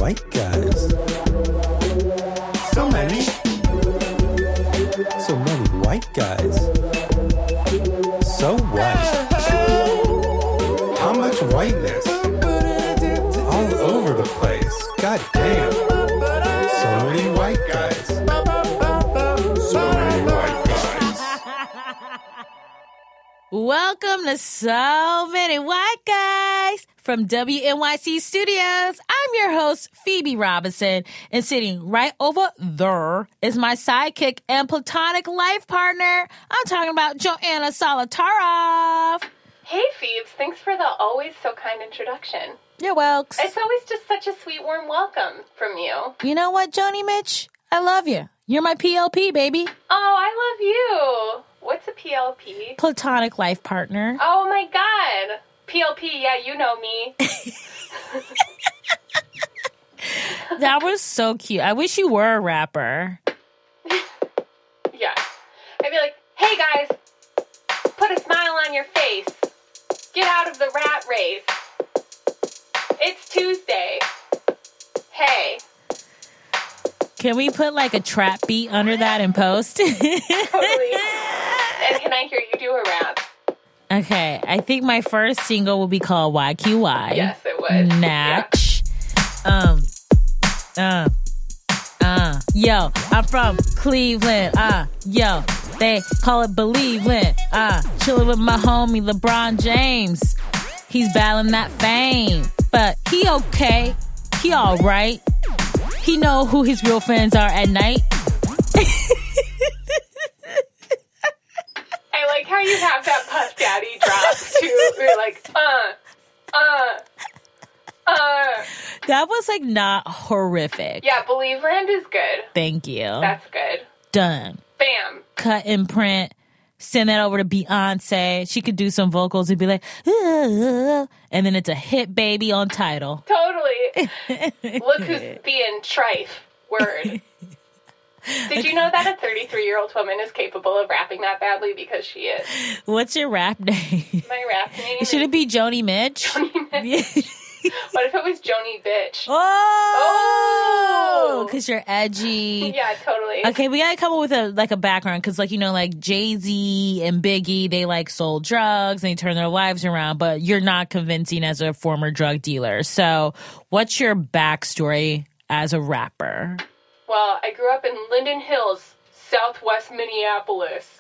white guys. So many white guys. So white. How much whiteness? All over the place. God damn. So many white guys. So many white guys. Welcome to So Many White Guys from WNYC Studios. I'm your host, Phoebe Robinson, and sitting right over there is my sidekick and platonic life partner. I'm talking about Joanna Solotaroff. Hey, Phoebes. Thanks for the always so kind introduction. You're welcome. It's always just such a sweet, warm welcome from you. You know what, Joni Mitch? I love you. You're my PLP, baby. Oh, I love you. What's a PLP? Platonic life partner. Oh, my God. PLP, yeah, you know me. That was so cute. I wish you were a rapper. Yeah. I'd be like, hey, guys, put a smile on your face. Get out of the rat race. It's Tuesday. Hey. Can we put like a trap beat under that in post? Totally. And can I hear you do a rap? Okay, I think my first single will be called YQY. Yes, it would. Natch. Yo, I'm from Cleveland. Yo, they call it Believeland. Chilling with my homie LeBron James. He's battling that fame, but he okay. He all right. He know who his real fans are at night. I like how you have that Puff Daddy drop, too. You're like, That was like not horrific. Yeah, Believeland is good. Thank you. That's good. Done. Bam. Cut and print. Send that over to Beyonce. She could do some vocals and be like, and then it's a hit baby on title. Totally. Look who's being trife. Word. Did you know that a 33-year-old woman is capable of rapping that badly? Because she is. What's your rap name? My rap name Should it be Joni Mitch? Joni Mitch. What if it was Joni Bitch? Oh! Because you're edgy. Yeah, totally. Okay, we gotta come up with a background because, like, you know, like Jay-Z and Biggie, they like sold drugs and they turned their lives around, but you're not convincing as a former drug dealer. So, what's your backstory as a rapper? Well, I grew up in Linden Hills, Southwest Minneapolis.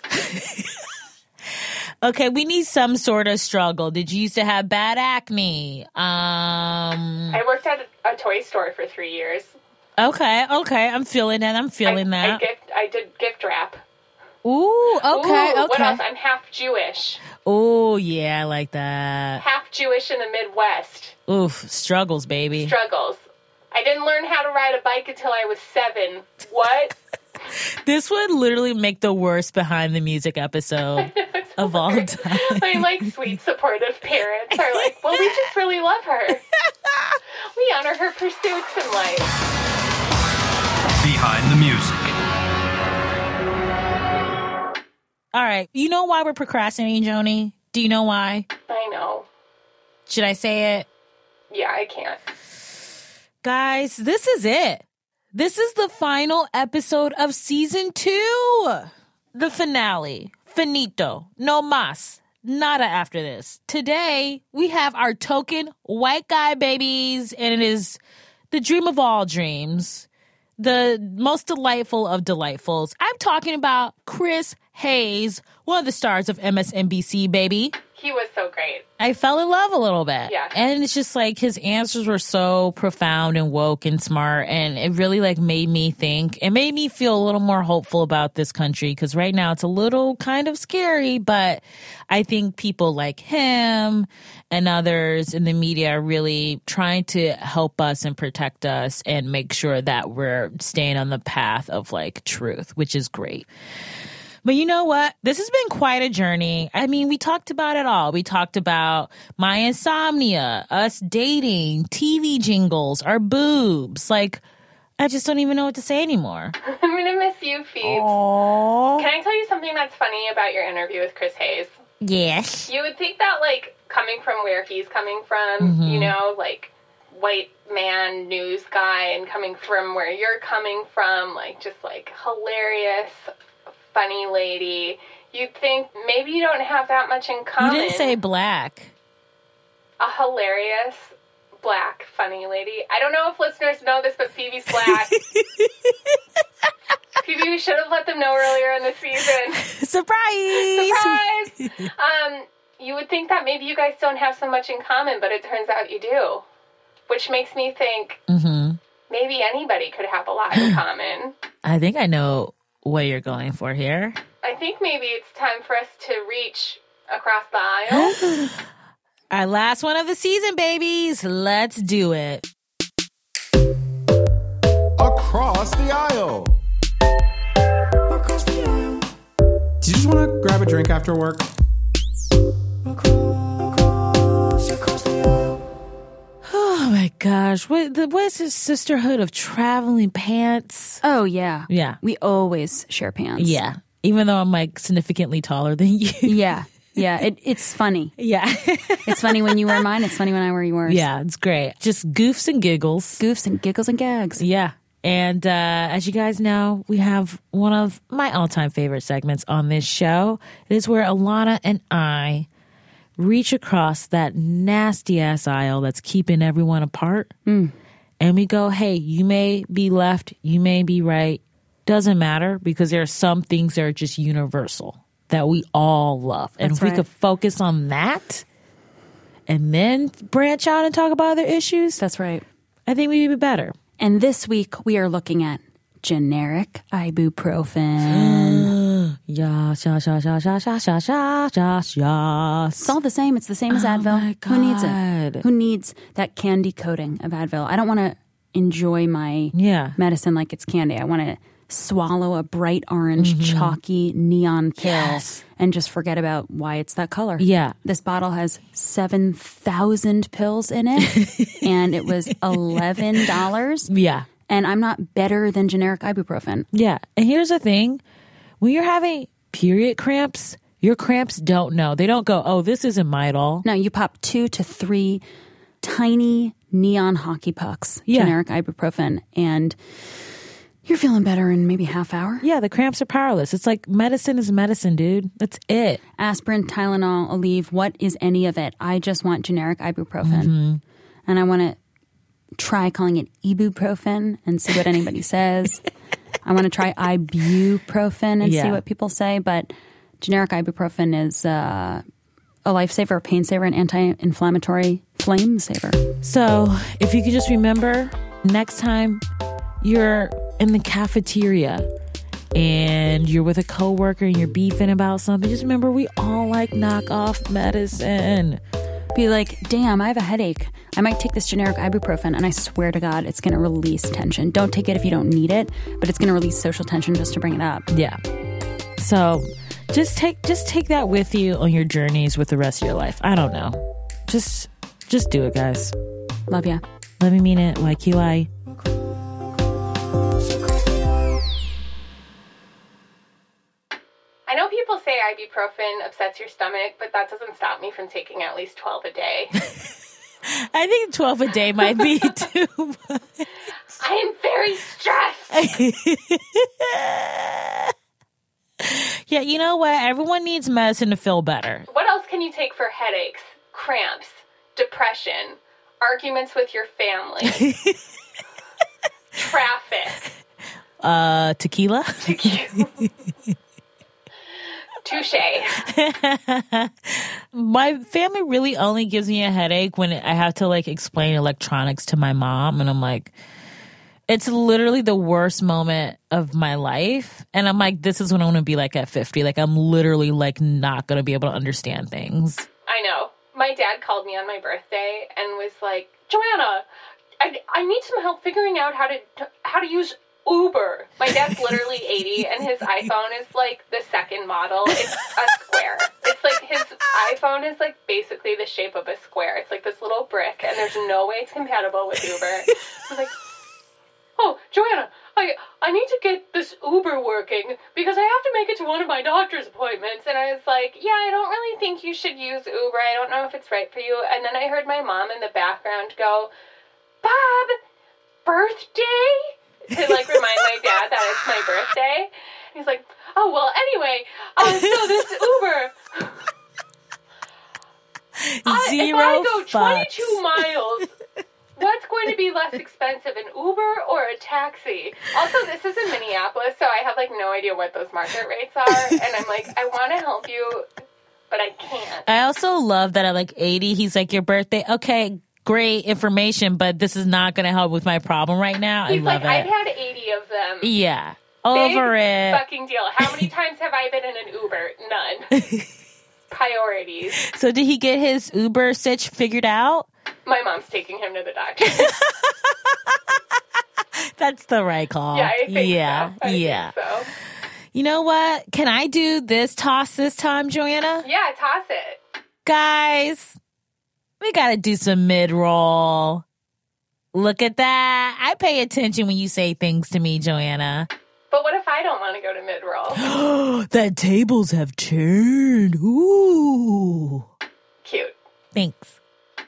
Okay, we need some sort of struggle. Did you used to have bad acne? I worked at a toy store for 3 years. Okay. I'm feeling that. I did gift wrap. Ooh, okay. What else? I'm half Jewish. Oh, yeah, I like that. Half Jewish in the Midwest. Oof, struggles, baby. Struggles. I didn't learn how to ride a bike until I was 7. What? This would literally make the worst behind the music episode of all time. My, like, sweet, supportive parents are like, well, we just really love her. We honor her pursuits in life. Behind the music. All right. You know why we're procrastinating, Joni? Do you know why? I know. Should I say it? Yeah, I can't. Guys, this is it. This is the final episode of season 2. The finale. Finito. No mas. Nada after this. Today, we have our token white guy babies, and it is the dream of all dreams. The most delightful of delightfuls. I'm talking about Chris Hayes, one of the stars of MSNBC, baby. He was so great. I fell in love a little bit. Yeah. And it's just like his answers were so profound and woke and smart. And it really like made me think. It made me feel a little more hopeful about this country because right now it's a little kind of scary. But I think people like him and others in the media are really trying to help us and protect us and make sure that we're staying on the path of like truth, which is great. But you know what? This has been quite a journey. I mean, we talked about it all. We talked about my insomnia, us dating, TV jingles, our boobs. Like, I just don't even know what to say anymore. I'm going to miss you, Phoebe. Aww. Can I tell you something that's funny about your interview with Chris Hayes? Yes. You would think that, like, coming from where he's coming from, you know, like, white man news guy and coming from where you're coming from, like, just, like, hilarious, funny lady, you'd think maybe you don't have that much in common. You didn't say black. A hilarious, black, funny lady. I don't know if listeners know this, but Phoebe's black. Phoebe, we should have let them know earlier in the season. Surprise! Surprise! You would think that maybe you guys don't have so much in common, but it turns out you do. Which makes me think maybe anybody could have a lot in common. I think I know what you're going for here. I think maybe it's time for us to reach across the aisle. Our last one of the season, babies. Let's do it. Across the aisle. Across the aisle. Do you just want to grab a drink after work? Across the aisle. Oh my gosh. What is this sisterhood of traveling pants? Oh, yeah. Yeah. We always share pants. Yeah. Even though I'm like significantly taller than you. Yeah. Yeah. It's funny. Yeah. It's funny when you wear mine. It's funny when I wear yours. Yeah, it's great. Just goofs and giggles. Goofs and giggles and gags. Yeah. And as you guys know, we have one of my all-time favorite segments on this show. It is where Alana and I reach across that nasty-ass aisle that's keeping everyone apart. And we go, hey, you may be left, you may be right. Doesn't matter, because there are some things that are just universal that we all love. And That's if we right. could focus on that and then branch out and talk about other issues, That's right. I think we'd be better. And this week we are looking at generic ibuprofen. Yes. It's all the same. It's the same as Advil. my Who needs God. it? Who needs that candy coating of Advil? I don't want to enjoy my medicine like it's candy. I want to swallow a bright orange, chalky neon pill and just forget about why it's that color. Yeah. This bottle has 7,000 pills in it, and it was $11. Yeah. And I'm not better than generic ibuprofen. Yeah. And here's the thing. When you're having period cramps, your cramps don't know. They don't go, oh, this isn't Midol. No, you pop 2 to 3 tiny neon hockey pucks, Yeah. generic ibuprofen, and you're feeling better in maybe half hour. Yeah, the cramps are powerless. It's like medicine is medicine, dude. That's it. Aspirin, Tylenol, Aleve, what is any of it? I just want generic ibuprofen. And I want to try calling it ibuprofen and see what anybody says. I want to try ibuprofen and see what people say. But generic ibuprofen is a lifesaver, a pain saver, an anti-inflammatory flame saver. So if you could just remember, next time you're in the cafeteria and you're with a coworker and you're beefing about something, just remember we all like knockoff medicine. Be like, damn, I have a headache. I might take this generic ibuprofen, and I swear to God, it's going to release tension. Don't take it if you don't need it, but it's going to release social tension just to bring it up. Yeah. So just take that with you on your journeys with the rest of your life. I don't know. Just do it, guys. Love ya. Let me mean it. YQI. I know people say ibuprofen upsets your stomach, but that doesn't stop me from taking at least 12 a day. I think 12 a day might be too much. I am very stressed. Yeah, you know what? Everyone needs medicine to feel better. What else can you take for headaches, cramps, depression, arguments with your family, traffic? Tequila? Touche. My family really only gives me a headache when I have to like explain electronics to my mom, and I'm like, it's literally the worst moment of my life. And I'm like, this is when I want to be like at 50. Like I'm literally like not going to be able to understand things. I know. My dad called me on my birthday and was like, Joanna, I need some help figuring out how to use Uber. My dad's literally 80 and his iPhone is like the second model. It's a square. It's like his iPhone is like basically the shape of a square. It's like this little brick and there's no way it's compatible with Uber. I was like, oh, Joanna, I need to get this Uber working because I have to make it to one of my doctor's appointments. And I was like, yeah, I don't really think you should use Uber. I don't know if it's right for you. And then I heard my mom in the background go, Bob, birthday? To, like, remind my dad that it's my birthday. And he's like, oh, well, anyway, so this Uber... if I go 22 miles, what's going to be less expensive, an Uber or a taxi? Also, this is in Minneapolis, so I have, like, no idea what those market rates are. And I'm like, I want to help you, but I can't. I also love that at like 80, he's like, your birthday, okay, great information, but this is not going to help with my problem right now. He's I love like, it. I've had 80 of them. Yeah. Over Big it. fucking deal. How many times have I been in an Uber? None. Priorities. So did he get his Uber sitch figured out? My mom's taking him to the doctor. That's the right call. Yeah, I think yeah. so. I think so. You know what? Can I do this toss this time, Joanna? Yeah, toss it. Guys, we got to do some mid-roll. Look at that. I pay attention when you say things to me, Joanna. But what if I don't want to go to mid-roll? The tables have turned. Ooh. Cute. Thanks.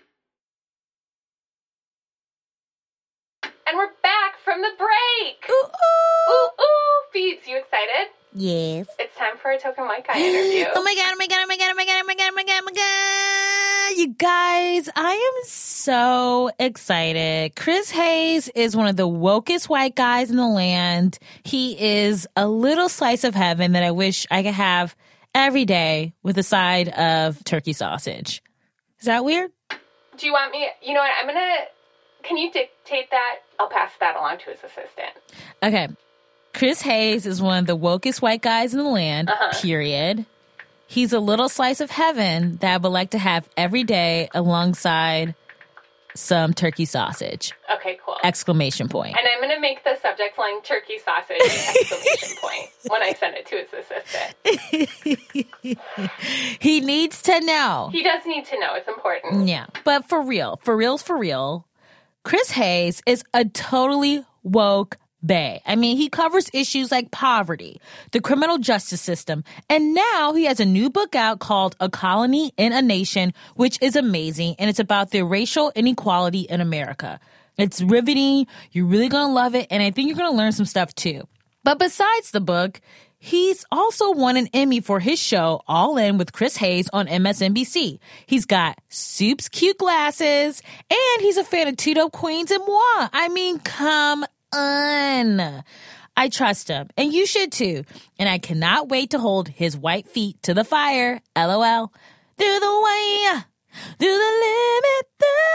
And we're back from the break. Ooh, ooh. Ooh, ooh. Phoebes, you excited? Yes. It's time for a Token White Guy interview. Oh my God, oh my God, oh my God, oh my God, oh my God, oh my God, oh my God. You guys, I am so excited. Chris Hayes is one of the wokest white guys in the land. He is a little slice of heaven that I wish I could have every day with a side of turkey sausage. Is that weird? Do you want me? You know what? Can you dictate that? I'll pass that along to his assistant. Okay. Chris Hayes is one of the wokest white guys in the land, period. He's a little slice of heaven that I would like to have every day alongside some turkey sausage. Okay, cool. Exclamation point. And I'm going to make the subject line turkey sausage exclamation point when I send it to his assistant. He needs to know. He does need to know. It's important. Yeah. But for real, Chris Hayes is a totally woke bae. I mean, he covers issues like poverty, the criminal justice system, and now he has a new book out called A Colony in a Nation, which is amazing, and it's about the racial inequality in America. It's riveting. You're really going to love it, and I think you're going to learn some stuff too. But besides the book, he's also won an Emmy for his show, All In with Chris Hayes on MSNBC. He's got Soup's cute glasses, and he's a fan of Two Dope Queens and moi. I mean, come on. I trust him, and you should too. And I cannot wait to hold his white feet to the fire. LOL. Through the way, through the limit,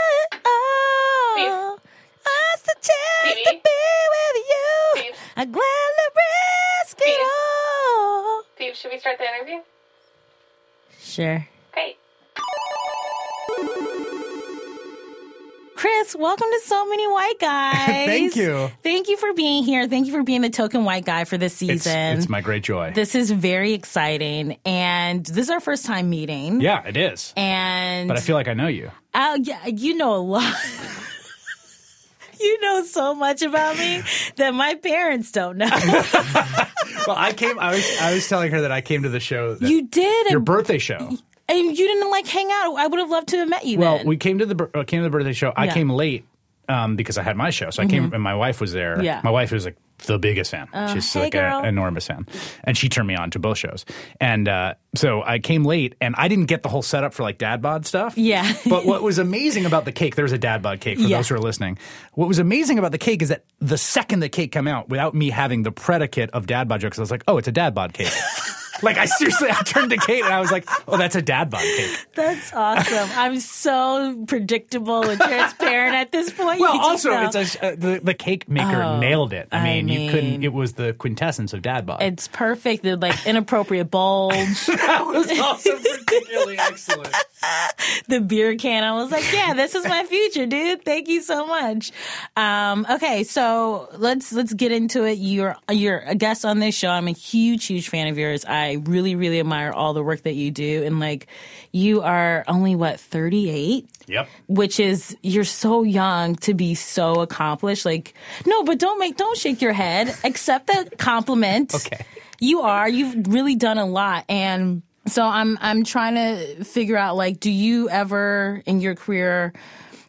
oh. What's the chance to be with you? Phoebes. I gladly risk it all. Phoebes, should we start the interview? Sure. Great. Chris, welcome to So Many White Guys. Thank you. Thank you for being here. Thank you for being the token white guy for this season. It's my great joy. This is very exciting. And this is our first time meeting. Yeah, it is. And But I feel like I know you. yeah, you know a lot. You know so much about me that my parents don't know. Well, I was telling her that I came to the show. You did. Your birthday show. And you didn't like hang out. I would have loved to have met you Well, then. we came to the birthday show. I Yeah. came late because I had my show. So I came and my wife was there. Yeah. My wife was like the biggest fan. She's hey, like girl. an enormous fan. And she turned me on to both shows. And so I came late and I didn't get the whole setup for like dad bod stuff. Yeah. But what was amazing about the cake, there's a dad bod cake for Yeah. those who are listening. What was amazing about the cake is that the second the cake came out, without me having the predicate of dad bod jokes, I was like, oh, it's a dad bod cake. Like, I turned to Kate and I was like, oh, that's a dad bod cake. That's awesome. I'm so predictable and transparent at this point. Well, You just also, know. the cake maker nailed it. I mean, you couldn't, mean, it was the quintessence of dad bod. It's perfect. The like inappropriate bulge, That was also particularly excellent. the beer can. I was like, yeah, this is my future, dude. Thank you so much. Okay, so let's get into it. You're a guest on this show. I'm a huge fan of yours. I really, really admire all the work that you do. And like, you are only 38? Yep. Which is, you're so young to be so accomplished. Like, no, but don't shake your head. Accept that compliment. Okay. You've really done a lot. And so I'm trying to figure out, like, do you ever in your career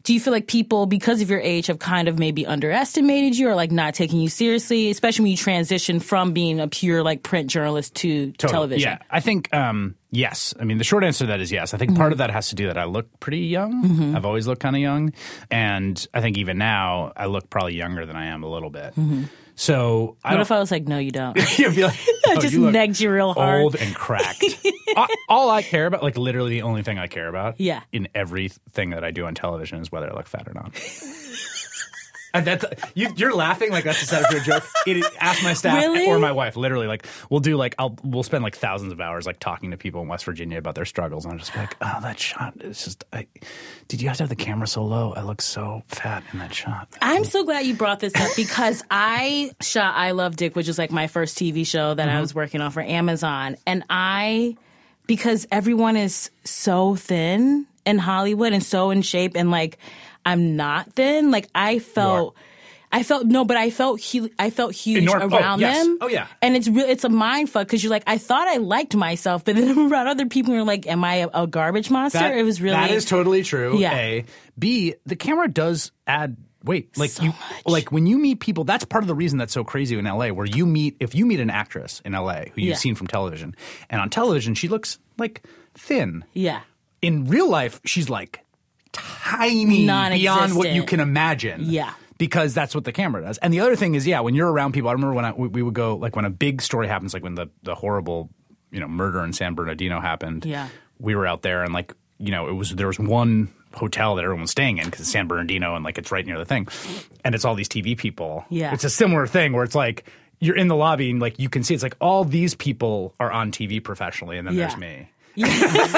do you feel like people, because of your age, have kind of maybe underestimated you or like not taking you seriously, especially when you transition from being a pure like print journalist to television? Yeah, I think yes. I mean, the short answer to that is yes. I think part of that has to do that I look pretty young. I've always looked kind of young, and I think even now I look probably younger than I am a little bit. So what if I was like, no, you don't? You'd be like, I just negged you real hard. Old and cracked. All I care about, like literally the only thing I care about in everything that I do on television is whether I look fat or not. And that's you're laughing like that's the setup for a joke. Ask my staff or my wife. Literally, like we'll spend like thousands of hours like talking to people in West Virginia about their struggles, and I'm just like, oh, that shot is just. Did you have to have the camera so low? I look so fat in that shot. I'm so glad you brought this up because I shot I Love Dick, which is like my first TV show that I was working on for Amazon, and because everyone is so thin in Hollywood and so in shape, and like. I'm not thin. Like I felt huge around them. Oh yeah. And it's a mind fuck because you're like, I thought I liked myself, but then around other people, you're like, am I a garbage monster? It was really that is totally true. Yeah. A. B. The camera does add weight. Like so much. Like when you meet people, that's part of the reason that's so crazy in LA. Where if you meet an actress in LA who you've seen from television, and on television she looks like thin. Yeah. In real life, she's like. Tiny beyond what you can imagine. Yeah. Because that's what the camera does. And the other thing is, when you're around people, I remember when we would go, like when a big story happens, like when the horrible, murder in San Bernardino happened. Yeah. We were out there and like, there was one hotel that everyone was staying in because it's San Bernardino and like it's right near the thing. And it's all these TV people. Yeah. It's a similar thing where it's like you're in the lobby and like you can see it's like all these people are on TV professionally and then there's me. Yeah.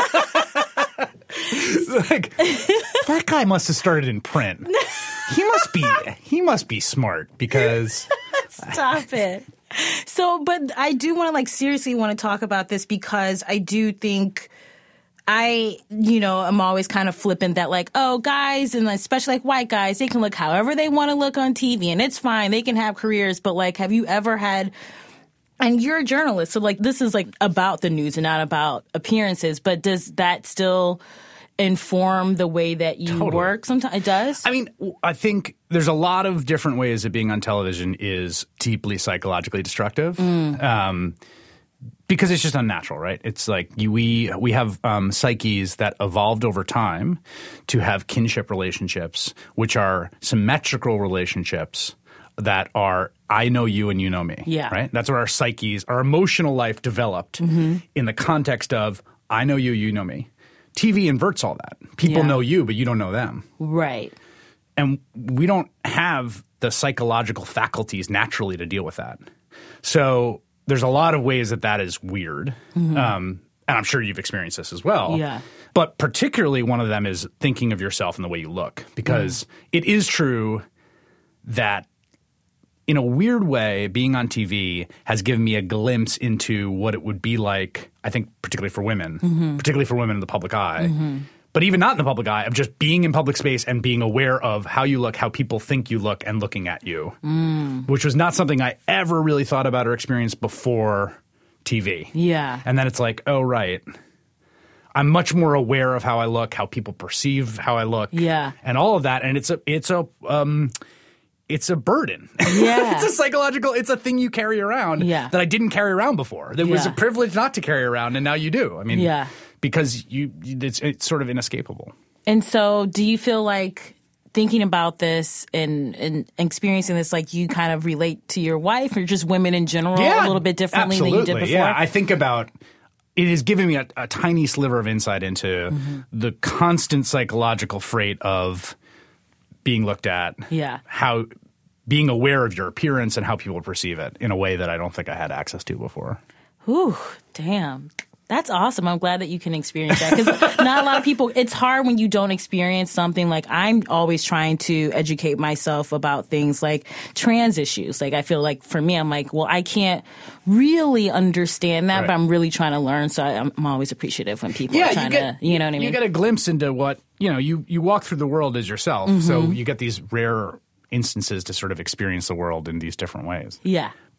Like that guy must have started in print. He must be smart because Stop it. So, but I do want to like seriously want to talk about this because I do think I'm always kind of flippant that like, oh, guys, and especially like white guys, they can look however they want to look on TV and it's fine. They can have careers. But like, have you ever had, and you're a journalist, so like this is like about the news and not about appearances, but does that still inform the way that you work sometimes? It does? I mean, I think there's a lot of different ways that being on television is deeply psychologically destructive. Because it's just unnatural, right? It's like we have psyches that evolved over time to have kinship relationships, which are symmetrical relationships that are I know you and you know me. Yeah. Right? That's where our psyches, our emotional life developed in the context of I know you, you know me. TV inverts all that. People know you, but you don't know them. Right. And we don't have the psychological faculties naturally to deal with that. So there's a lot of ways that is weird. And I'm sure you've experienced this as well. Yeah. But particularly one of them is thinking of yourself and the way you look. Because it is true that in a weird way, being on TV has given me a glimpse into what it would be like, I think, particularly for women in the public eye. But even not in the public eye, of just being in public space and being aware of how you look, how people think you look, and looking at you, which was not something I ever really thought about or experienced before TV. Yeah. And then it's like, oh, right. I'm much more aware of how I look, how people perceive how I look, and all of that. And it's a burden. Yeah. It's a thing you carry around that I didn't carry around before. It was a privilege not to carry around, and now you do. I mean, because it's sort of inescapable. And so do you feel like thinking about this and experiencing this, like you kind of relate to your wife or just women in general a little bit differently than you did before? Yeah, I think about it has given me a tiny sliver of insight into the constant psychological freight of being looked at, how being aware of your appearance and how people perceive it in a way that I don't think I had access to before. Ooh, damn. That's awesome. I'm glad that you can experience that because not a lot of people, it's hard when you don't experience something. Like I'm always trying to educate myself about things like trans issues. Like I feel like for me, I'm like, well, I can't really understand that, but I'm really trying to learn. So I'm always appreciative when people are trying to, you know what I mean? You get a glimpse into what, you walk through the world as yourself. So you get these rare instances to sort of experience the world in these different ways. Yeah.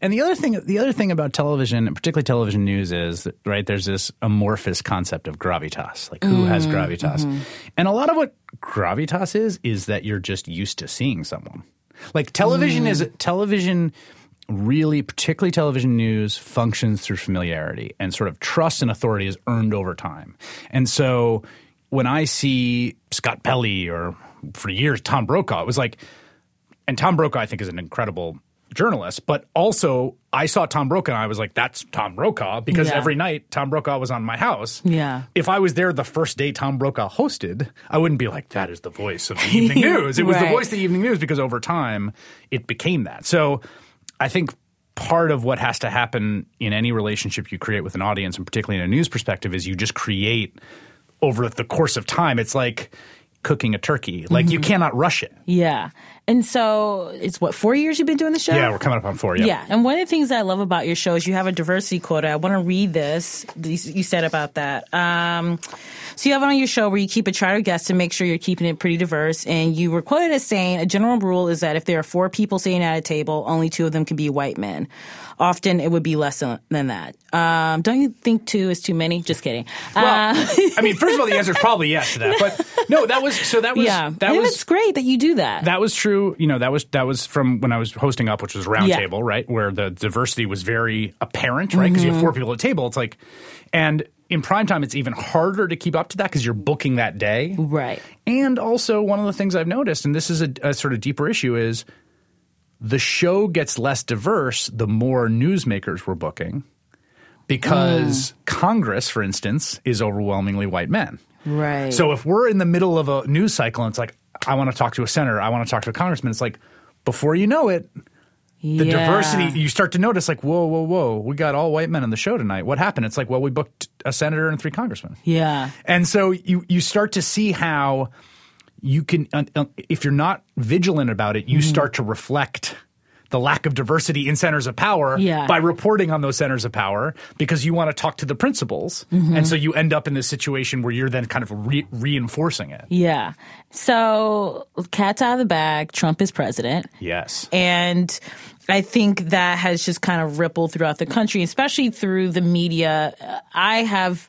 And the other thing about television, and particularly television news, is right. There's this amorphous concept of gravitas, like who has gravitas, and a lot of what gravitas is that you're just used to seeing someone. Like television really, particularly television news, functions through familiarity, and sort of trust and authority is earned over time. And so when I see Scott Pelley or for years Tom Brokaw, it was like, and Tom Brokaw I think is an incredible journalist, but also I saw Tom Brokaw and I was like, that's Tom Brokaw, because every night Tom Brokaw was on my house. Yeah. If I was there the first day Tom Brokaw hosted, I wouldn't be like, that is the voice of the evening news. It was the voice of the evening news because over time it became that. So I think part of what has to happen in any relationship you create with an audience, and particularly in a news perspective, is you just create over the course of time. It's like cooking a turkey. Like you cannot rush it. Yeah. And so it's 4 years you've been doing the show? Yeah, we're coming up on 4. Yeah. And one of the things I love about your show is you have a diversity quota. I want to read this. You said about that. So you have it on your show where you keep a chart of guests to make sure you're keeping it pretty diverse. And you were quoted as saying, a general rule is that if there are 4 people sitting at a table, only 2 of them can be white men. Often it would be less than that. Don't you think 2 is too many? Just kidding. Well, I mean, first of all, the answer is probably yes to that. But no, that was it's great that you do that. That was true. You know, that was from when I was hosting Up, which was Roundtable, right? Where the diversity was very apparent, right? Because you have 4 people at a table. It's like, and in primetime, it's even harder to keep up to that because you're booking that day. Right. And also one of the things I've noticed, and this is a sort of deeper issue, is the show gets less diverse the more newsmakers we're booking, because Congress, for instance, is overwhelmingly white men. Right. So if we're in the middle of a news cycle and it's like, I want to talk to a senator, I want to talk to a congressman, it's like, before you know it, the diversity, you start to notice like, whoa, we got all white men on the show tonight. What happened? It's like, well, we booked a senator and 3 congressmen. Yeah. And so you start to see how you can, if you're not vigilant about it, you start to reflect the lack of diversity in centers of power by reporting on those centers of power, because you want to talk to the principals. And so you end up in this situation where you're then kind of reinforcing it. Yeah. So cat's out of the bag. Trump is president. Yes. And I think that has just kind of rippled throughout the country, especially through the media. I have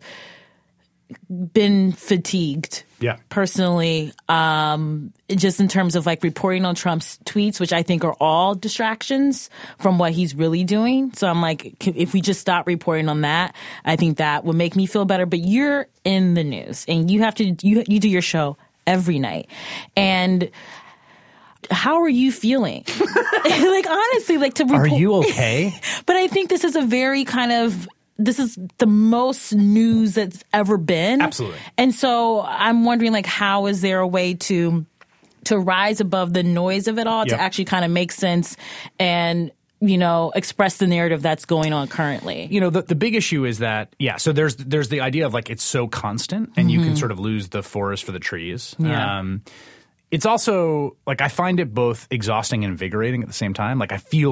been fatigued. Personally, just in terms of like reporting on Trump's tweets, which I think are all distractions from what he's really doing. So I'm like, if we just stop reporting on that, I think that would make me feel better. But you're in the news and you have to, you do your show every night. And how are you feeling? Like, honestly, like to report. Are you okay? But I think this is a very kind of, this is the most news that's ever been. Absolutely. And so I'm wondering, like, how is there a way to rise above the noise of it all, to actually kind of make sense and, you know, express the narrative that's going on currently? You know, the big issue is that, so there's the idea of like it's so constant and you can sort of lose the forest for the trees. Yeah. It's also like I find it both exhausting and invigorating at the same time. Like I feel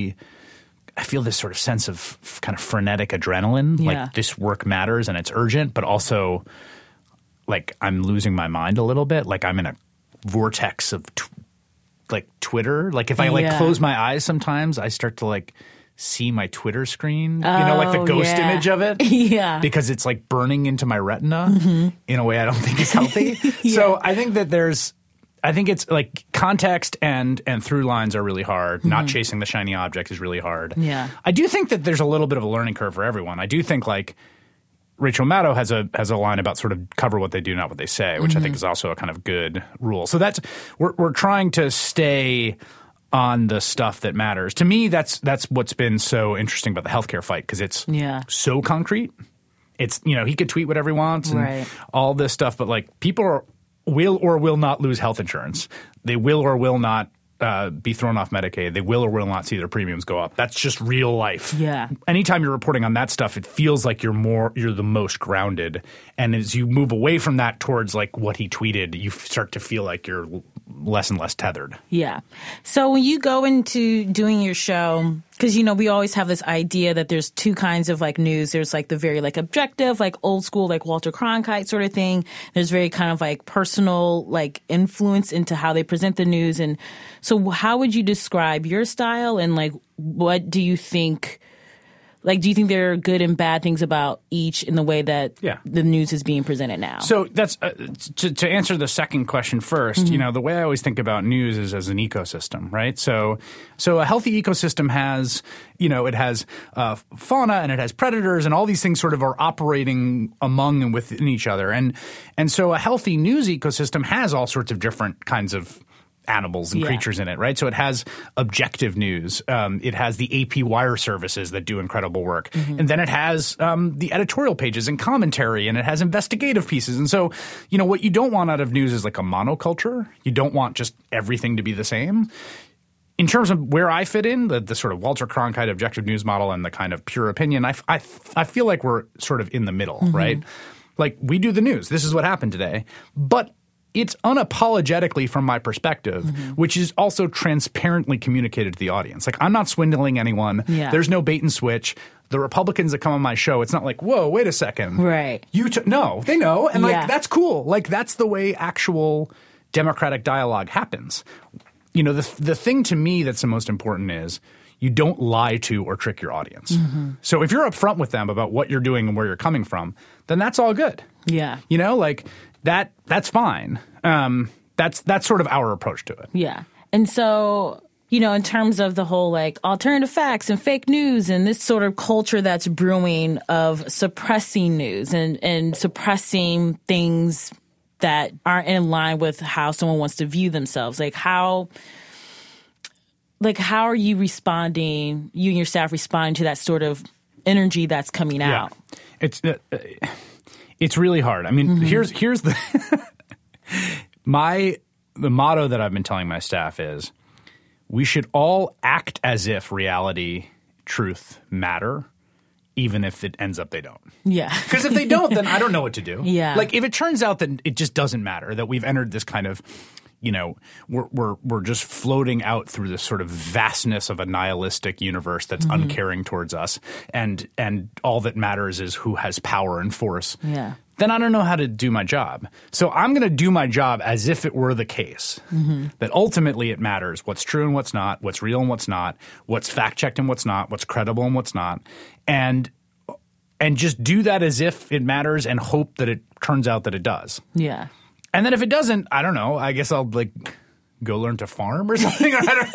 this sort of sense of kind of frenetic adrenaline, like this work matters and it's urgent, but also like I'm losing my mind a little bit. Like I'm in a vortex of like Twitter. Like if I like close my eyes sometimes, I start to like see my Twitter screen, you know, like the ghost image of it. Because it's like burning into my retina in a way I don't think is healthy. So I think that I think it's like context and through lines are really hard. Not chasing the shiny object is really hard. Yeah. I do think that there's a little bit of a learning curve for everyone. I do think like Rachel Maddow has a line about sort of cover what they do, not what they say, which I think is also a kind of good rule. So that's we're trying to stay on the stuff that matters. To me, that's what's been so interesting about the healthcare fight, because it's so concrete. It's, you know, he could tweet whatever he wants and all this stuff, but like people will or will not lose health insurance. They will or will not be thrown off Medicaid. They will or will not see their premiums go up. That's just real life. Yeah. Anytime you're reporting on that stuff, it feels like you're the most grounded. And as you move away from that towards like what he tweeted, you start to feel like you're less and less tethered. Yeah. So when you go into doing your show, because, you know, we always have this idea that there's 2 kinds of like news. There's like the very like objective, like old school, like Walter Cronkite sort of thing. There's very kind of like personal, like influence into how they present the news. And so how would you describe your style, and like what do you think? Like, do you think there are good and bad things about each in the way that the news is being presented now? So that's to answer the second question first. The way I always think about news is as an ecosystem, right? So a healthy ecosystem has, it has fauna and it has predators, and all these things sort of are operating among and within each other. And so a healthy news ecosystem has all sorts of different kinds of animals and creatures in it, right? So it has objective news. It has the AP wire services that do incredible work. And then it has the editorial pages and commentary, and it has investigative pieces. And so, what you don't want out of news is like a monoculture. You don't want just everything to be the same. In terms of where I fit in, the sort of Walter Cronkite objective news model and the kind of pure opinion, I feel like we're sort of in the middle, right? Like, we do the news. This is what happened today. But it's unapologetically from my perspective, which is also transparently communicated to the audience. Like, I'm not swindling anyone. Yeah. There's no bait and switch. The Republicans that come on my show, it's not like, whoa, wait a second. Right. No, they know. And that's cool. Like, that's the way actual democratic dialogue happens. The thing to me that's the most important is you don't lie to or trick your audience. So if you're upfront with them about what you're doing and where you're coming from, then that's all good. Yeah. That's fine. That's sort of our approach to it. Yeah. And so, in terms of the whole alternative facts and fake news and this sort of culture that's brewing of suppressing news and suppressing things that aren't in line with how someone wants to view themselves. How are you responding, you and your staff responding to that sort of energy that's coming out? It's really hard. I mean, here's the the motto that I've been telling my staff is we should all act as if reality, truth matter, even if it ends up they don't. Yeah. Because if they don't, then I don't know what to do. Yeah. Like, if it turns out that it just doesn't matter, that we've entered this kind of, we're just floating out through this sort of vastness of a nihilistic universe that's uncaring towards us, and all that matters is who has power and force. Yeah. Then I don't know how to do my job. So I'm going to do my job as if it were the case, that ultimately it matters what's true and what's not, what's real and what's not, what's fact-checked and what's not, what's credible and what's not, and just do that as if it matters and hope that it turns out that it does. Yeah. And then if it doesn't, I don't know, I guess I'll go learn to farm or something.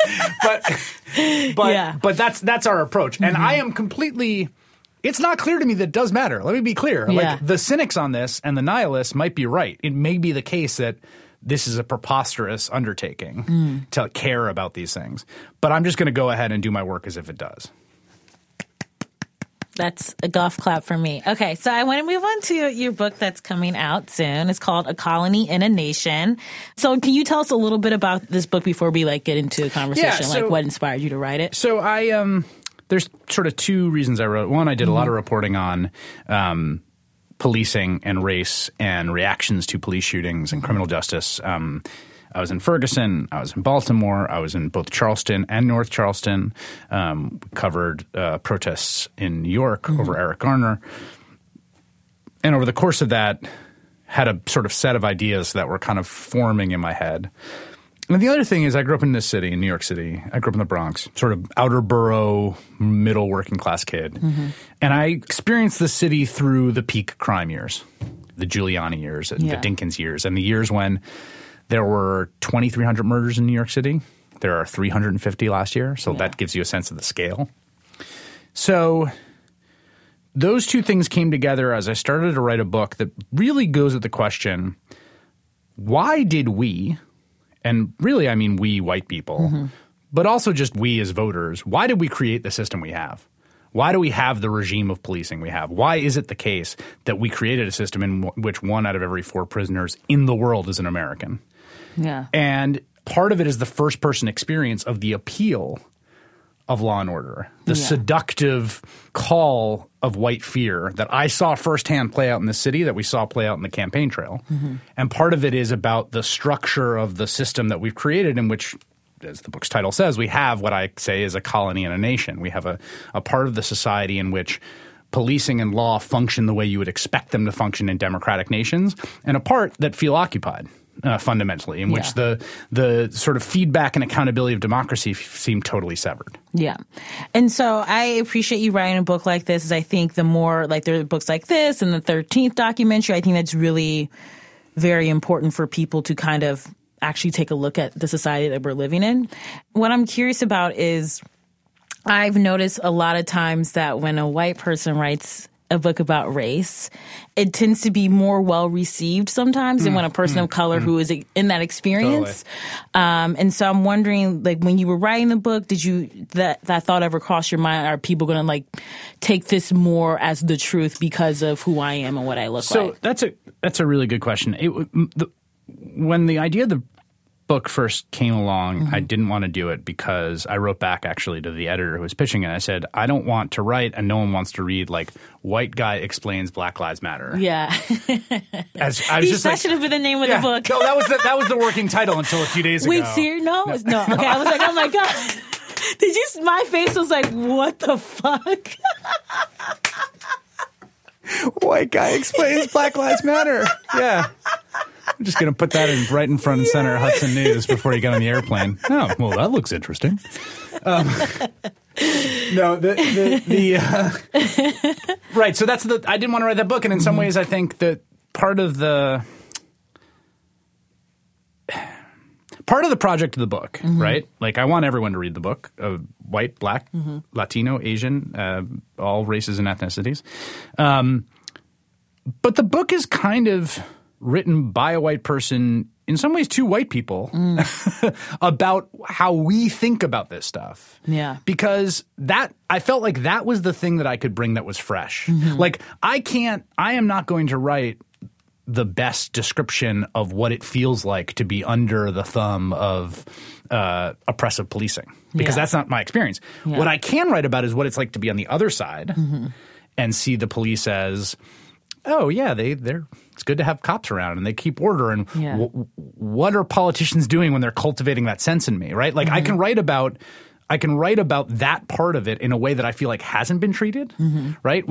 But that's our approach. And I am completely – it's not clear to me that it does matter. Let me be clear. Yeah. The cynics on this and the nihilists might be right. It may be the case that this is a preposterous undertaking to care about these things. But I'm just going to go ahead and do my work as if it does. That's a golf clap for me. Okay, so I want to move on to your book that's coming out soon. It's called A Colony in a Nation. So can you tell us a little bit about this book before we get into a conversation? Yeah, what inspired you to write it? So there's sort of two reasons I wrote. One, I did a lot of reporting on policing and race and reactions to police shootings and criminal justice. I was in Ferguson, I was in Baltimore, I was in both Charleston and North Charleston, covered protests in New York over Eric Garner. And over the course of that, had a sort of set of ideas that were kind of forming in my head. And the other thing is I grew up in this city, in New York City. I grew up in the Bronx, sort of outer borough, middle working class kid. And I experienced the city through the peak crime years, the Giuliani years, the Dinkins years, and the years when there were 2,300 murders in New York City. There are 350 last year, so that gives you a sense of the scale. So those two things came together as I started to write a book that really goes at the question, why did we, and really I mean we white people, but also just we as voters, why did we create the system we have? Why do we have the regime of policing we have? Why is it the case that we created a system in which 1 out of every 4 prisoners in the world is an American? Yeah. And part of it is the first-person experience of the appeal of law and order, the seductive call of white fear that I saw firsthand play out in the city, that we saw play out in the campaign trail. And part of it is about the structure of the system that we've created in which, as the book's title says, we have what I say is a colony and a nation. We have a part of the society in which policing and law function the way you would expect them to function in democratic nations, and a part that feel occupied. fundamentally, in which the sort of feedback and accountability of democracy seem totally severed. Yeah. And so I appreciate you writing a book like this. I think the more, like, there are books like this and the 13th documentary, I think that's really very important for people to kind of actually take a look at the society that we're living in. What I'm curious about is I've noticed a lot of times that when a white person writes a book about race, it tends to be more well received sometimes than when a person of color who is in that experience. Totally. And so I'm wondering, like, when you were writing the book, did you that thought ever cross your mind? Are people going to like take this more as the truth because of who I am and what I look like? So that's a really good question. When the idea of the book first came along, I didn't want to do it because I wrote back actually to the editor who was pitching it. I said, I don't want to write and no one wants to read like white guy explains Black Lives Matter. Yeah. That should have been the name of the book. No, that was the working title until a few days ago. Wait, serious? No. Okay, I was like, oh my God. Did you? My face was like, what the fuck? White guy explains Black Lives Matter. Yeah. I'm just going to put that right in front and center of Hudson News before you get on the airplane. Oh, well, that looks interesting. No, right. So that's I didn't want to write that book. And in some ways, I think that part of the project of the book, right? Like, I want everyone to read the book, white, black, Latino, Asian, all races and ethnicities. But the book is kind of written by a white person, in some ways two white people, about how we think about this stuff. Yeah. Because I felt like that was the thing that I could bring that was fresh. Like, I am not going to write the best description of what it feels like to be under the thumb of oppressive policing, because that's not my experience. Yeah. What I can write about is what it's like to be on the other side and see the police as, oh yeah, it's good to have cops around and they keep order. And what are politicians doing when they're cultivating that sense in me, right? Like, I can write about that part of it in a way that I feel like hasn't been treated, right?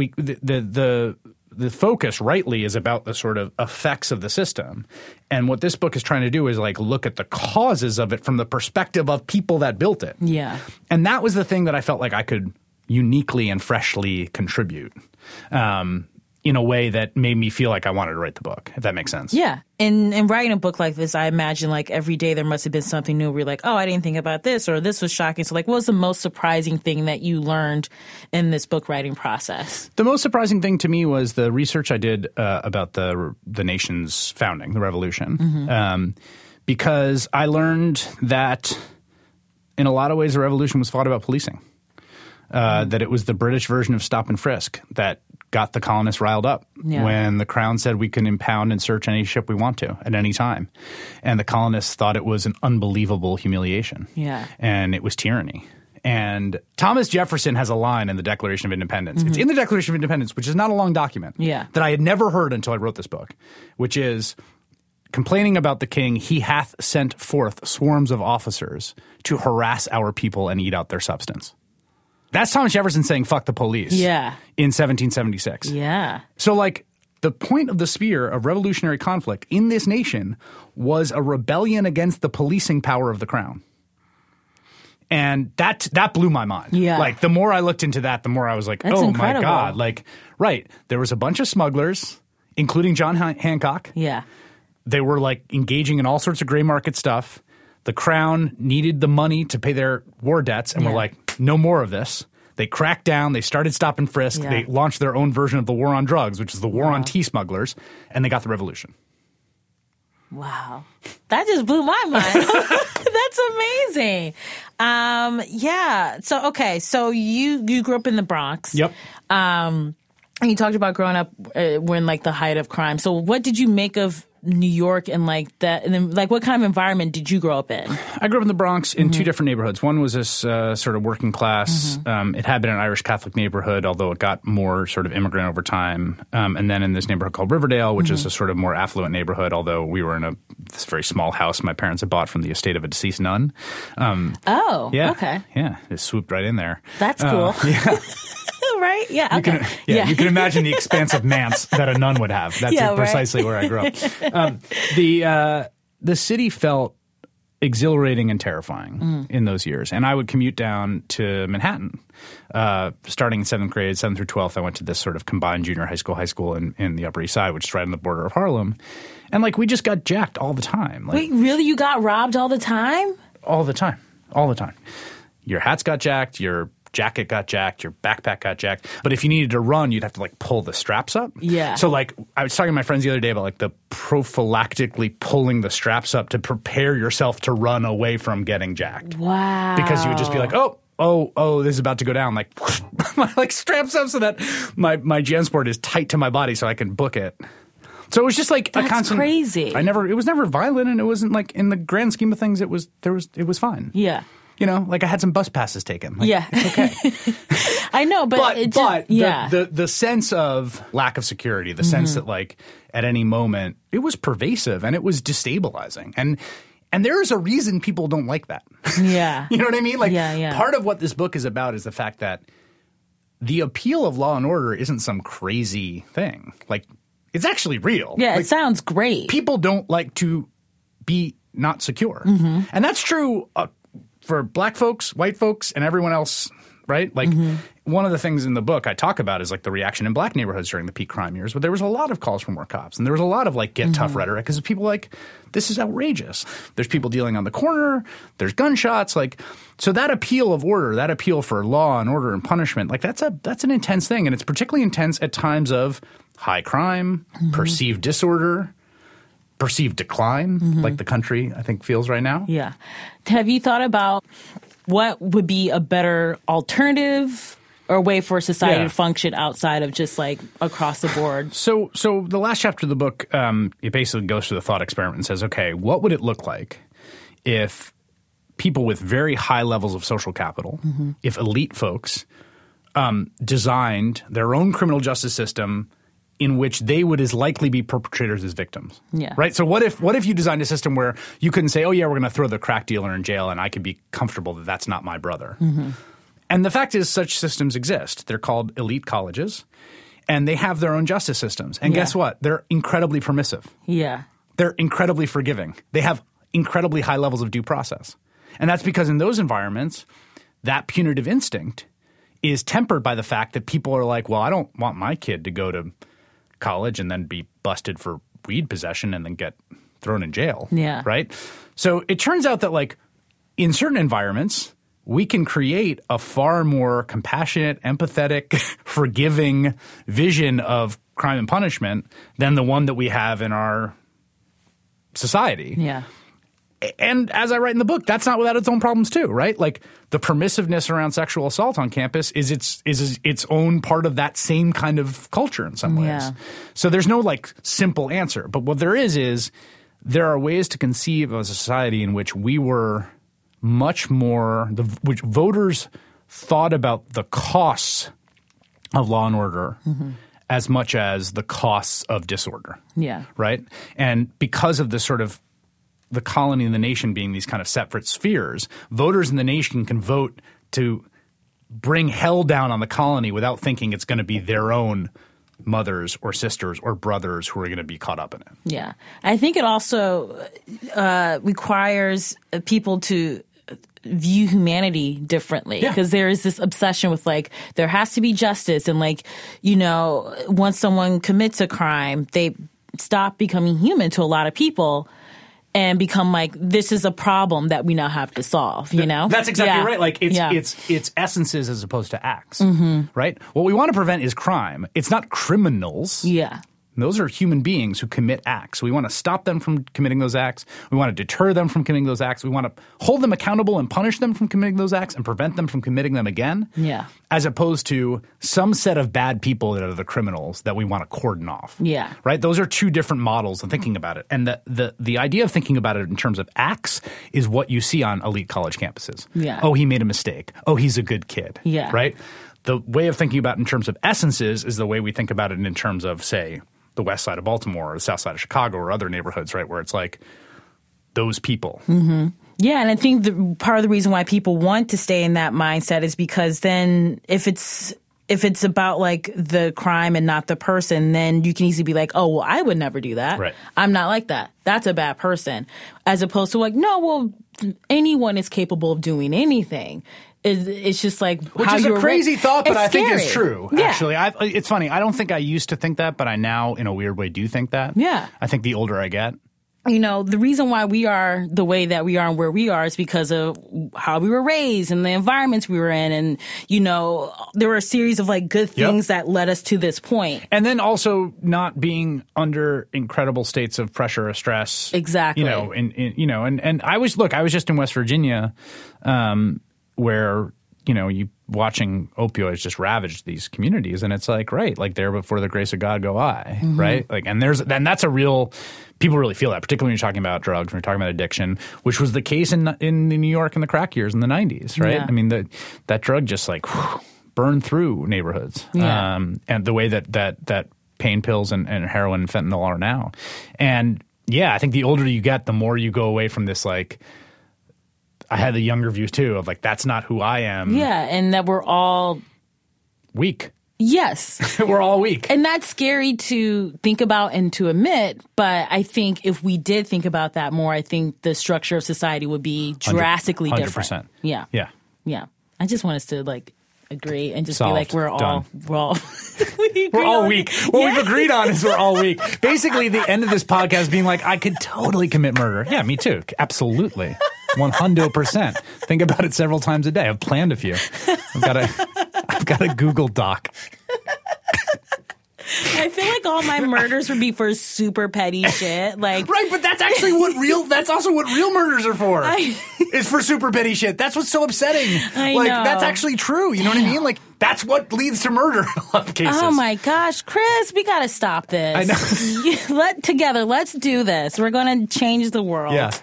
The focus, rightly, is about the sort of effects of the system. And what this book is trying to do is like look at the causes of it from the perspective of people that built it. Yeah. And that was the thing that I felt like I could uniquely and freshly contribute in a way that made me feel like I wanted to write the book, if that makes sense. Yeah. And writing a book like this, I imagine like every day there must have been something new where you're like, oh, I didn't think about this, or this was shocking. So like, what was the most surprising thing that you learned in this book writing process? The most surprising thing to me was the research I did about the nation's founding, the revolution. Because I learned that in a lot of ways the revolution was fought about policing. That it was the British version of stop and frisk that got the colonists riled up when the crown said we can impound and search any ship we want to at any time. And the colonists thought it was an unbelievable humiliation. Yeah. And it was tyranny. And Thomas Jefferson has a line in the Declaration of Independence. It's in the Declaration of Independence, which is not a long document, that I had never heard until I wrote this book, which is complaining about the king, he hath sent forth swarms of officers to harass our people and eat out their substance. That's Thomas Jefferson saying, fuck the police. Yeah. In 1776. Yeah. So, like, the point of the spear of revolutionary conflict in this nation was a rebellion against the policing power of the crown. And that blew my mind. Yeah. Like, the more I looked into that, the more I was like, That's incredible. My God. Like, right. There was a bunch of smugglers, including John Hancock. Yeah. They were, like, engaging in all sorts of gray market stuff. The crown needed the money to pay their war debts and were like, no more of this. They cracked down. They started stop and frisk. Yeah. They launched their own version of the war on drugs, which is the war on tea smugglers, and they got the revolution. Wow. That just blew my mind. That's amazing. Yeah. So, okay. So you grew up in the Bronx. Yep. And you talked about growing up when like the height of crime. So what did you make of New York and like that? And then like what kind of environment did you grow up in? I grew up in the Bronx in two different neighborhoods. One was this sort of working class. It had been an Irish Catholic neighborhood, although it got more sort of immigrant over time. And then in this neighborhood called Riverdale, which is a sort of more affluent neighborhood, although we were in this very small house my parents had bought from the estate of a deceased nun. Okay. Yeah. It swooped right in there. That's cool. Yeah. Right? Yeah. Okay. You can imagine the expansive manse that a nun would have. That's precisely where I grew up. the city felt exhilarating and terrifying in those years. And I would commute down to Manhattan. Starting in 7th grade, 7th through 12th, I went to this sort of combined junior high school in the Upper East Side, which is right on the border of Harlem. And like we just got jacked all the time. Like, Wait, really? You got robbed all the time? all the time. All the time. Your hats got jacked, your jacket got jacked, your backpack got jacked. But if you needed to run, you'd have to like pull the straps up. Yeah. So like I was talking to my friends the other day about like the prophylactically pulling the straps up to prepare yourself to run away from getting jacked. Wow. Because you would just be like, oh, this is about to go down. Like, like straps up so that my JanSport is tight to my body so I can book it. So it was just like That's a constant. crazy. It was never violent, and it wasn't like in the grand scheme of things. It was fine. Yeah. You know, like I had some bus passes taken. Like, Yeah. it's okay. I know, but the sense of lack of security, the sense that like at any moment it was pervasive and it was destabilizing, and there is a reason people don't like that. Yeah. You know what I mean? Like part of what this book is about is the fact that the appeal of Law and Order isn't some crazy thing. Like it's actually real. Yeah, like, it sounds great. People don't like to be not secure, and that's true for black folks, white folks, and everyone else, right? Like one of the things in the book I talk about is like the reaction in black neighborhoods during the peak crime years, but there was a lot of calls for more cops, and there was a lot of like get tough rhetoric because people like, this is outrageous. There's people dealing on the corner, there's gunshots, like so that appeal of order, that appeal for law and order and punishment, like that's an intense thing, and it's particularly intense at times of high crime, perceived disorder, perceived decline, like the country I think feels right now. Yeah. Have you thought about what would be a better alternative or way for society to function outside of just like across the board? So the last chapter of the book, it basically goes through the thought experiment and says, okay, what would it look like if people with very high levels of social capital, if elite folks designed their own criminal justice system in which they would as likely be perpetrators as victims. Yeah. Right? So what if you designed a system where you couldn't say, oh yeah, we're going to throw the crack dealer in jail and I could be comfortable that that's not my brother. And the fact is such systems exist. They're called elite colleges and they have their own justice systems. And guess what? They're incredibly permissive. Yeah. They're incredibly forgiving. They have incredibly high levels of due process. And that's because in those environments, that punitive instinct is tempered by the fact that people are like, well, I don't want my kid to go to college and then be busted for weed possession and then get thrown in jail. Yeah. Right? So it turns out that like in certain environments, we can create a far more compassionate, empathetic, forgiving vision of crime and punishment than the one that we have in our society. Yeah. And as I write in the book, that's not without its own problems too, right? Like the permissiveness around sexual assault on campus is its own part of that same kind of culture in some ways. Yeah. So there's no like simple answer. But what there is there are ways to conceive of a society in which we were much more which voters thought about the costs of law and order as much as the costs of disorder. Yeah. Right? And because of this sort of the colony and the nation being these kind of separate spheres, voters in the nation can vote to bring hell down on the colony without thinking it's going to be their own mothers or sisters or brothers who are going to be caught up in it. Yeah. I think it also requires people to view humanity differently because there is this obsession with like there has to be justice and like, you know, once someone commits a crime, they stop becoming human to a lot of people and become like, this is a problem that we now have to solve, you know? That's exactly right. Like it's essences as opposed to acts, right? What we want to prevent is crime. It's not criminals. Yeah. Those are human beings who commit acts. We want to stop them from committing those acts. We want to deter them from committing those acts. We want to hold them accountable and punish them from committing those acts and prevent them from committing them again. Yeah. As opposed to some set of bad people that are the criminals that we want to cordon off. Yeah. Right? Those are two different models of thinking about it. And the idea of thinking about it in terms of acts is what you see on elite college campuses. Yeah. Oh, he made a mistake. Oh, he's a good kid. Yeah. Right? The way of thinking about it in terms of essences is the way we think about it in terms of, say, the west side of Baltimore or the south side of Chicago or other neighborhoods, right, where it's like those people. Yeah, and I think part of the reason why people want to stay in that mindset is because then if it's if it's about like the crime and not the person, then you can easily be like, oh, well, I would never do that. Right. I'm not like that. That's a bad person. As opposed to like, no, well, anyone is capable of doing anything. It's just like which how is you're a crazy thought, but it's I think scary. it's true. Yeah. Actually, it's funny. I don't think I used to think that, but I now, in a weird way, do think that. Yeah. I think the older I get. You know, the reason why we are the way that we are and where we are is because of how we were raised and the environments we were in. And, you know, there were a series of like good things that led us to this point. And then also not being under incredible states of pressure or stress. Exactly. You know, and I was just in West Virginia, where, you know, you watching opioids just ravage these communities, and it's like, right, like there before the grace of God go I, right? Like, and that's a real, people really feel that, particularly when you're talking about drugs, when you're talking about addiction, which was the case in New York in the crack years in the 90s, right? Yeah. I mean, that drug just like burned through neighborhoods, and the way that pain pills and heroin and fentanyl are now. And yeah, I think the older you get, the more you go away from this like, I had the younger views too of like, that's not who I am. Yeah, and that we're all weak. Yes. We're all weak. And that's scary to think about and to admit, but I think if we did think about that more, I think the structure of society would be drastically 100%. different. Yeah. Yeah. Yeah. I just want us to like agree and just Solved. be like we're all We're all weak. What we've agreed on is we're all weak. Basically, the end of this podcast being like, I could totally commit murder. Yeah, me too. Absolutely. 100%. Think about it several times a day. I've planned a few. I've got a Google Doc. I feel like all my murders would be for super petty shit. Like, right, but that's actually that's also what real murders are for. Is for super petty shit. That's what's so upsetting. I like, know. that's actually true. You know what I mean? Like, that's what leads to murder in a lot of cases. oh my gosh, Chris, we gotta stop this. I know. Let's do this. We're gonna change the world. Yeah.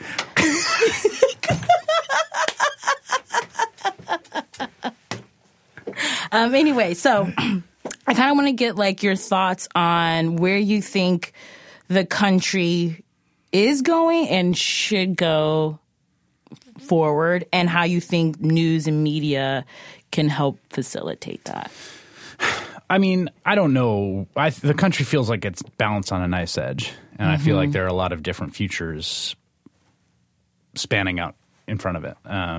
Anyway, so I kind of want to get like your thoughts on where you think the country is going and should go forward, and how you think news and media can help facilitate that. I mean, I don't know. The country feels like it's balanced on a nice edge, and I feel like there are a lot of different futures spanning out in front of it.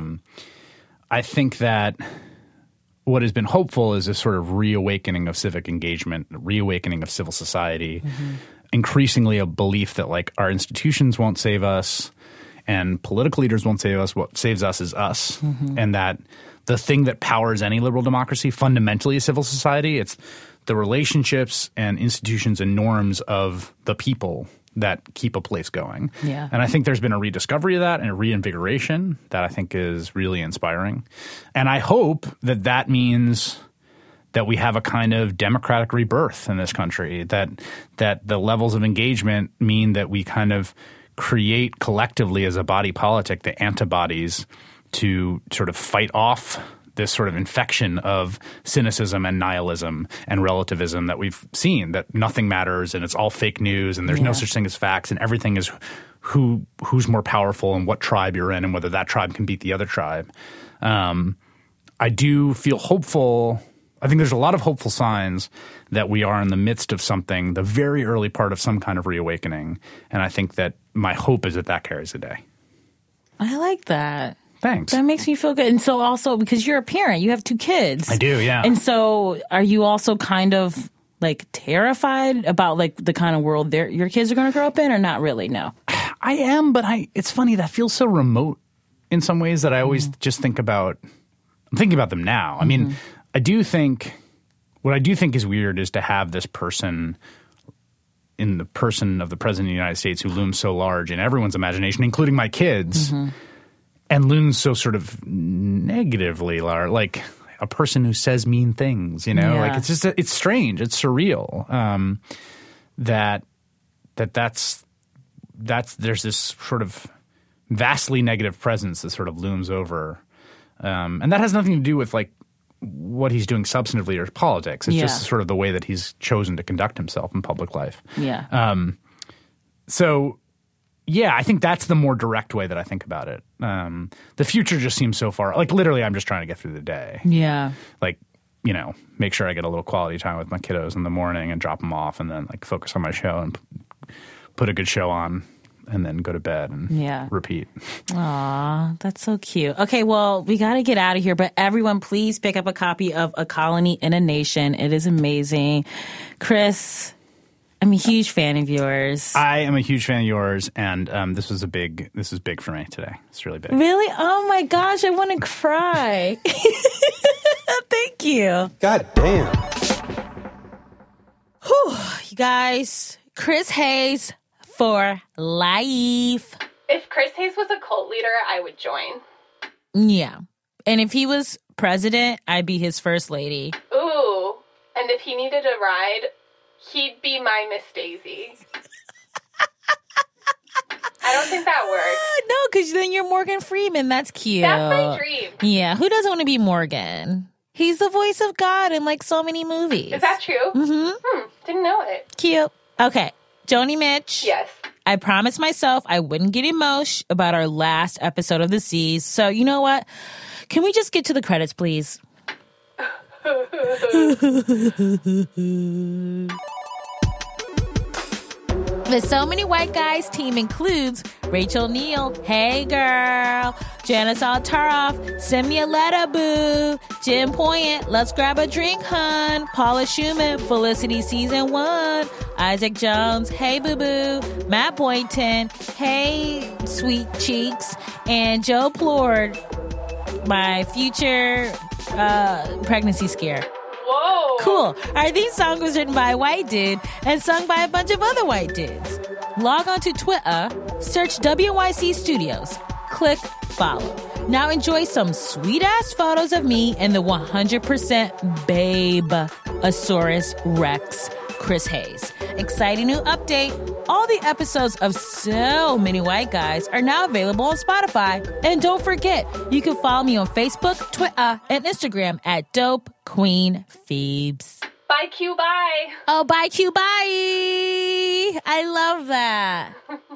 I think that what has been hopeful is this sort of reawakening of civic engagement, reawakening of civil society, increasingly a belief that like our institutions won't save us and political leaders won't save us. What saves us is us, and that the thing that powers any liberal democracy fundamentally is civil society. It's the relationships and institutions and norms of the people that keep a place going. Yeah. And I think there's been a rediscovery of that and a reinvigoration that I think is really inspiring. And I hope that that means that we have a kind of democratic rebirth in this country, that the levels of engagement mean that we kind of create collectively as a body politic the antibodies to sort of fight off this sort of infection of cynicism and nihilism and relativism that we've seen, that nothing matters and it's all fake news and there's no such thing as facts and everything is who's more powerful and what tribe you're in and whether that tribe can beat the other tribe. I do feel hopeful. I think there's a lot of hopeful signs that we are in the midst of something, the very early part of some kind of reawakening. And I think that my hope is that carries the day. I like that. Thanks. That makes me feel good. And so also because you're a parent, you have 2 kids. I do, yeah. And so are you also kind of like terrified about like the kind of world your kids are going to grow up in, or not really? No. I am, but it's funny, that feels so remote in some ways that I always just I'm thinking about them now. I mean, what I do think is weird is to have this person in the person of the President of the United States who looms so large in everyone's imagination, including my kids, and looms so sort of negatively large, like a person who says mean things, you know? Yeah. Like, it's just, it's strange. It's surreal that's there's this sort of vastly negative presence that sort of looms over. And that has nothing to do with like what he's doing substantively or politics. It's just sort of the way that he's chosen to conduct himself in public life. Yeah. So, yeah, I think that's the more direct way that I think about it. The future just seems so far. Like, literally, I'm just trying to get through the day. Yeah. Like, make sure I get a little quality time with my kiddos in the morning and drop them off, and then like focus on my show and put a good show on, and then go to bed and repeat. Aw, that's so cute. Okay, well, we got to get out of here, but everyone, please pick up a copy of A Colony in a Nation. It is amazing. Chris, I'm a huge fan of yours. I am a huge fan of yours, and this is big for me today. It's really big. Really? Oh my gosh, I want to cry. Thank you. God damn. Whew, you guys, Chris Hayes for life. If Chris Hayes was a cult leader, I would join. Yeah. And if he was president, I'd be his first lady. Ooh. And if he needed a ride, he'd be my Miss Daisy. I don't think that works. No, because then you're Morgan Freeman. That's cute. That's my dream. Yeah. Who doesn't want to be Morgan? He's the voice of God in like so many movies. Is that true? Mm-hmm. Didn't know it. Cute. Okay. Joni Mitch. Yes. I promised myself I wouldn't get emotional about our last episode of The Seas. So you know what? Can we just get to the credits, please? The So Many White Guys team includes Rachel Neal, hey girl, Janice Altaroff, send me a letter, boo, Jim Poyant, let's grab a drink, hun, Paula Schumann, Felicity Season 1, Isaac Jones, hey boo boo, Matt Boynton, hey sweet cheeks, and Joe Plord, my future pregnancy scare. Whoa. Cool. Our theme song was written by a white dude and sung by a bunch of other white dudes. Log on to Twitter, search WYC Studios, click follow. Now enjoy some sweet-ass photos of me and the 100% Babe-asaurus Rex, Chris Hayes. Exciting new update. All the episodes of So Many White Guys are now available on Spotify. And don't forget, you can follow me on Facebook, Twitter, and Instagram at Dope Queen Phoebes. Bye, Q, bye. Oh, bye, Q, bye. I love that.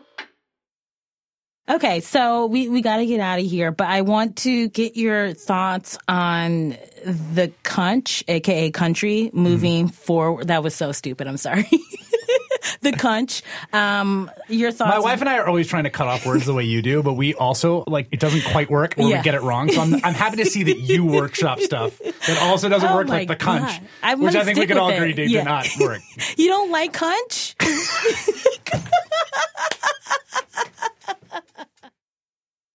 Okay, so we got to get out of here, but I want to get your thoughts on the Cunch, aka Country, moving forward. That was so stupid. I'm sorry. The Cunch. Your thoughts? My wife and I are always trying to cut off words the way you do, but we also it doesn't quite work, or we get it wrong. So I'm happy to see that you workshop stuff that also doesn't work, like the Cunch, which I think we could all agree did not work. You don't like Cunch?